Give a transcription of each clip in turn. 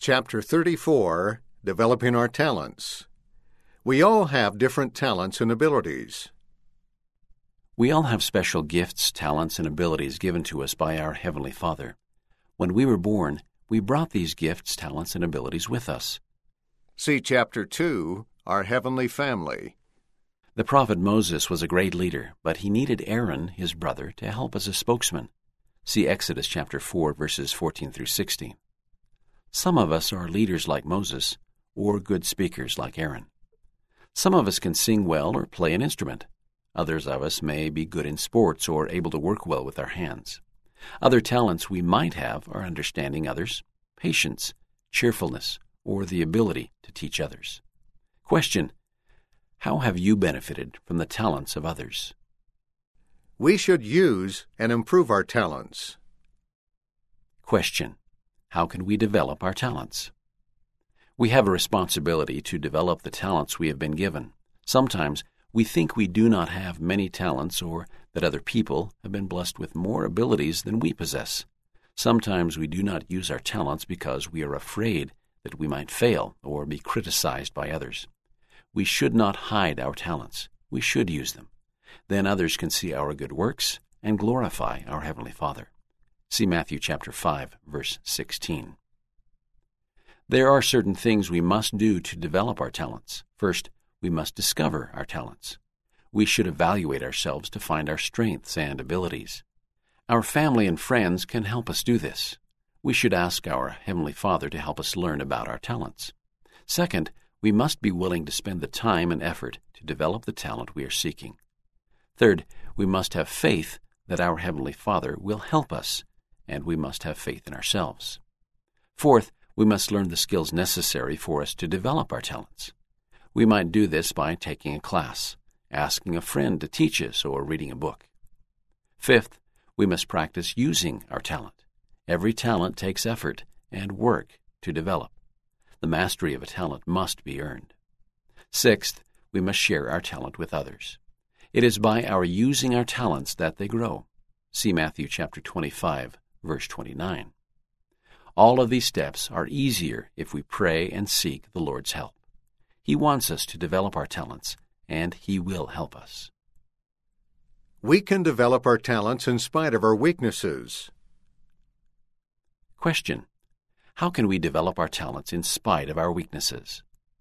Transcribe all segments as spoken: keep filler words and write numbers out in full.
Chapter thirty-four, Developing Our Talents. We all have different talents and abilities. We all have special gifts, talents, and abilities given to us by our Heavenly Father. When we were born, we brought these gifts, talents, and abilities with us. See Chapter two, Our Heavenly Family. The prophet Moses was a great leader, but he needed Aaron, his brother, to help as a spokesman. See Exodus chapter four, verses fourteen through sixteen. Some of us are leaders like Moses, or good speakers like Aaron. Some of us can sing well or play an instrument. Others of us may be good in sports or able to work well with our hands. Other talents we might have are understanding others, patience, cheerfulness, or the ability to teach others. Question: how have you benefited from the talents of others? We should use and improve our talents. Question: how can we develop our talents? We have a responsibility to develop the talents we have been given. Sometimes we think we do not have many talents or that other people have been blessed with more abilities than we possess. Sometimes we do not use our talents because we are afraid that we might fail or be criticized by others. We should not hide our talents. We should use them. Then others can see our good works and glorify our Heavenly Father. See Matthew chapter five, verse sixteen. There are certain things we must do to develop our talents. First, we must discover our talents. We should evaluate ourselves to find our strengths and abilities. Our family and friends can help us do this. We should ask our Heavenly Father to help us learn about our talents. Second, we must be willing to spend the time and effort to develop the talent we are seeking. Third, we must have faith that our Heavenly Father will help us, and we must have faith in ourselves. Fourth, we must learn the skills necessary for us to develop our talents. We might do this by taking a class, asking a friend to teach us, or reading a book. Fifth, we must practice using our talent. Every talent takes effort and work to develop. The mastery of a talent must be earned. Sixth, we must share our talent with others. It is by our using our talents that they grow. See Matthew chapter twenty-five, verse twenty-nine. All of these steps are easier if we pray and seek the Lord's help. He wants us to develop our talents, and He will help us. We can develop our talents in spite of our weaknesses. Question: how can we develop our talents in spite of our weaknesses?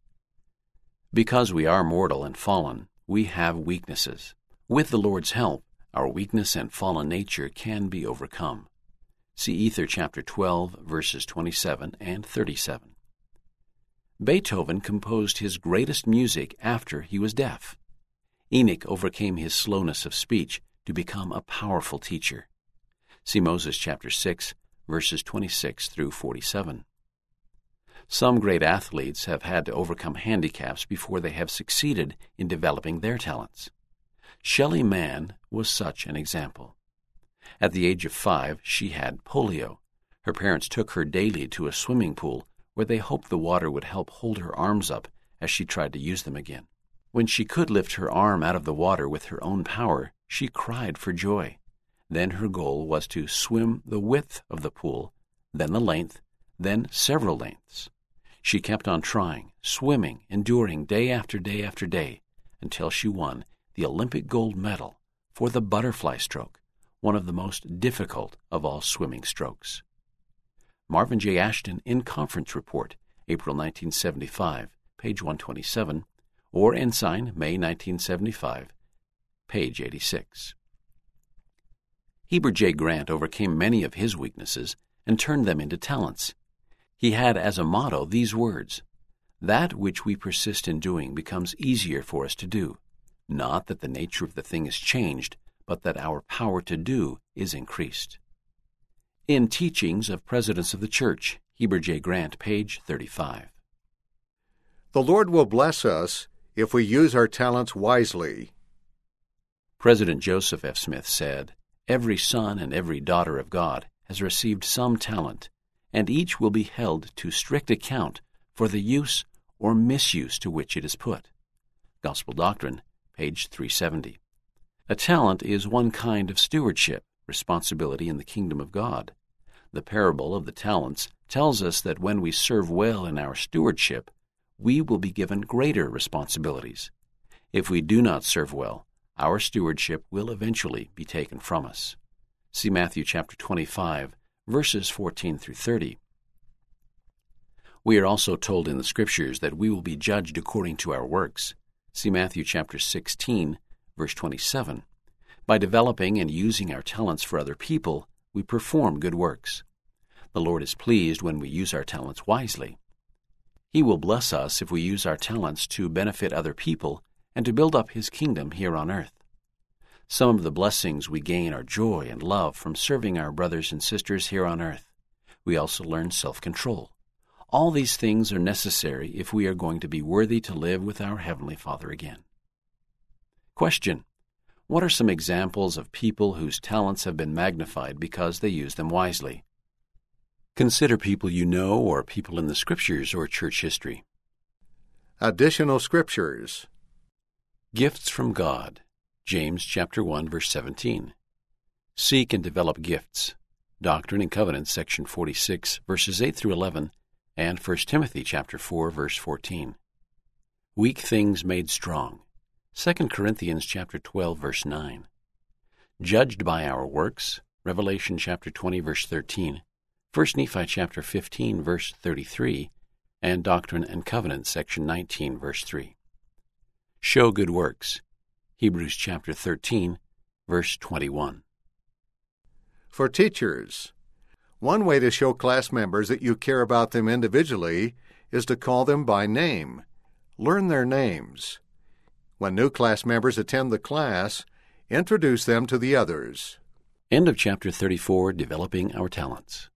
Because we are mortal and fallen, we have weaknesses. With the Lord's help, our weakness and fallen nature can be overcome. See Ether chapter twelve, verses twenty-seven and thirty-seven. Beethoven composed his greatest music after he was deaf. Enoch overcame his slowness of speech to become a powerful teacher. See Moses chapter six, verses twenty-six through forty-seven. Some great athletes have had to overcome handicaps before they have succeeded in developing their talents. Shelley Mann was such an example. At the age of five, she had polio. Her parents took her daily to a swimming pool where they hoped the water would help hold her arms up as she tried to use them again. When she could lift her arm out of the water with her own power, she cried for joy. Then her goal was to swim the width of the pool, then the length, then several lengths. She kept on trying, swimming, enduring day after day after day, until she won the Olympic gold medal for the butterfly stroke, one of the most difficult of all swimming strokes. Marvin J. Ashton in Conference Report, April nineteen seventy-five, page one twenty-seven, or Ensign, May nineteen seventy-five, page eighty-six. Heber J. Grant overcame many of his weaknesses and turned them into talents. He had as a motto these words: "That which we persist in doing becomes easier for us to do, not that the nature of the thing is changed, but that our power to do is increased." In Teachings of Presidents of the Church, Heber J. Grant, page thirty-five. The Lord will bless us if we use our talents wisely. President Joseph F. Smith said, "Every son and every daughter of God has received some talent, and each will be held to strict account for the use or misuse to which it is put." Gospel Doctrine, page three seventy. A talent is one kind of stewardship, responsibility in the kingdom of God. The parable of the talents tells us that when we serve well in our stewardship, we will be given greater responsibilities. If we do not serve well, our stewardship will eventually be taken from us. See Matthew chapter twenty-five, verses fourteen through thirty. We are also told in the Scriptures that we will be judged according to our works. See Matthew chapter sixteen, verse twenty-seven. By developing and using our talents for other people, we perform good works. The Lord is pleased when we use our talents wisely. He will bless us if we use our talents to benefit other people and to build up His kingdom here on earth. Some of the blessings we gain are joy and love from serving our brothers and sisters here on earth. We also learn self-control. All these things are necessary if we are going to be worthy to live with our Heavenly Father again. Question: what are some examples of people whose talents have been magnified because they use them wisely? Consider people you know or people in the Scriptures or church history. Additional Scriptures. Gifts from God. James chapter one, verse seventeen. Seek and develop gifts. Doctrine and Covenants, section forty-six, verses eight through eleven, and First Timothy chapter four, verse fourteen. Weak things made strong. Second Corinthians chapter twelve, verse nine. Judged by our works. Revelation chapter twenty, verse thirteen. First Nephi chapter fifteen, verse thirty-three, and Doctrine and Covenants, section nineteen, verse three. Show good works. Hebrews chapter thirteen, verse twenty-one. For teachers, one way to show class members that you care about them individually is to call them by name. Learn their names. When new class members attend the class, introduce them to the others. End of chapter thirty-four, Developing Our Talents.